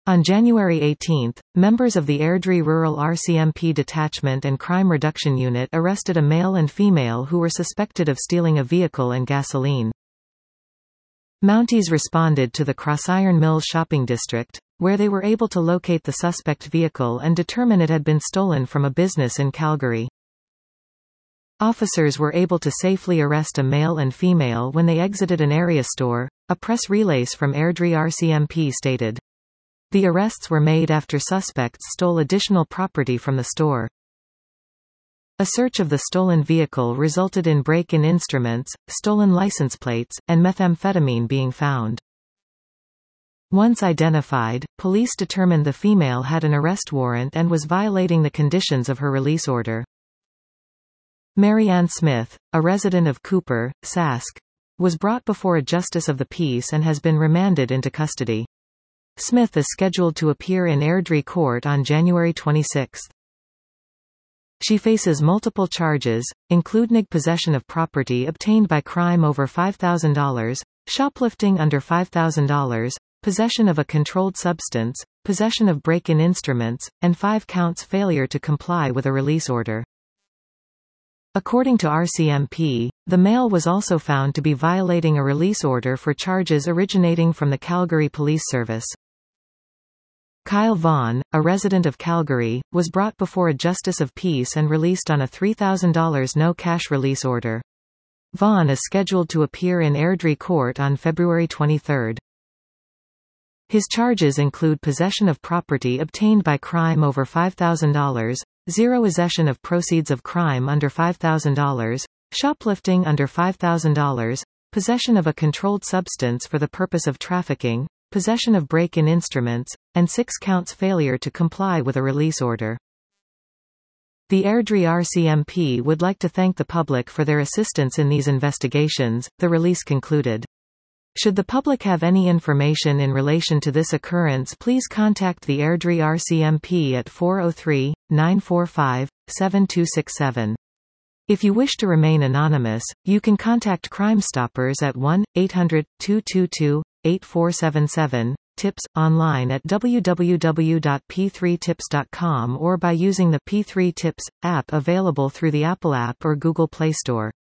On January 18, members of the Airdrie Rural RCMP Detachment and Crime Reduction Unit arrested a male and female who were suspected of stealing a vehicle and gasoline. Mounties responded to the Crossiron Mills shopping district, where they were able to locate the suspect vehicle and determine it had been stolen from a business in Calgary. Officers were able to safely arrest a male and female when they exited an area store, a press release from Airdrie RCMP stated. The arrests were made after suspects stole additional property from the store. A search of the stolen vehicle resulted in break-in instruments, stolen license plates, and methamphetamine being found. Once identified, police determined the female had an arrest warrant and was violating the conditions of her release order. Mary Ann Smith, a resident of Cooper, Sask, was brought before a justice of the peace and has been remanded into custody. Smith is scheduled to appear in Airdrie Court on January 26. She faces multiple charges, including possession of property obtained by crime over $5,000, shoplifting under $5,000, possession of a controlled substance, possession of break-in instruments, and 5 counts failure to comply with a release order. According to RCMP, the male was also found to be violating a release order for charges originating from the Calgary Police Service. Kyle Vaughn, a resident of Calgary, was brought before a justice of peace and released on a $3,000 no-cash release order. Vaughn is scheduled to appear in Airdrie Court on February 23. His charges include possession of property obtained by crime over $5,000, possession of proceeds of crime under $5,000, shoplifting under $5,000, possession of a controlled substance for the purpose of trafficking, possession of break-in instruments, and 6 counts failure to comply with a release order. The Airdrie RCMP would like to thank the public for their assistance in these investigations, the release concluded. Should the public have any information in relation to this occurrence, please contact the Airdrie RCMP at 403-945-7267. If you wish to remain anonymous, you can contact Crime Stoppers at 1-800-222-8477, tips, online at www.p3tips.com or by using the P3 Tips app available through the Apple App or Google Play Store.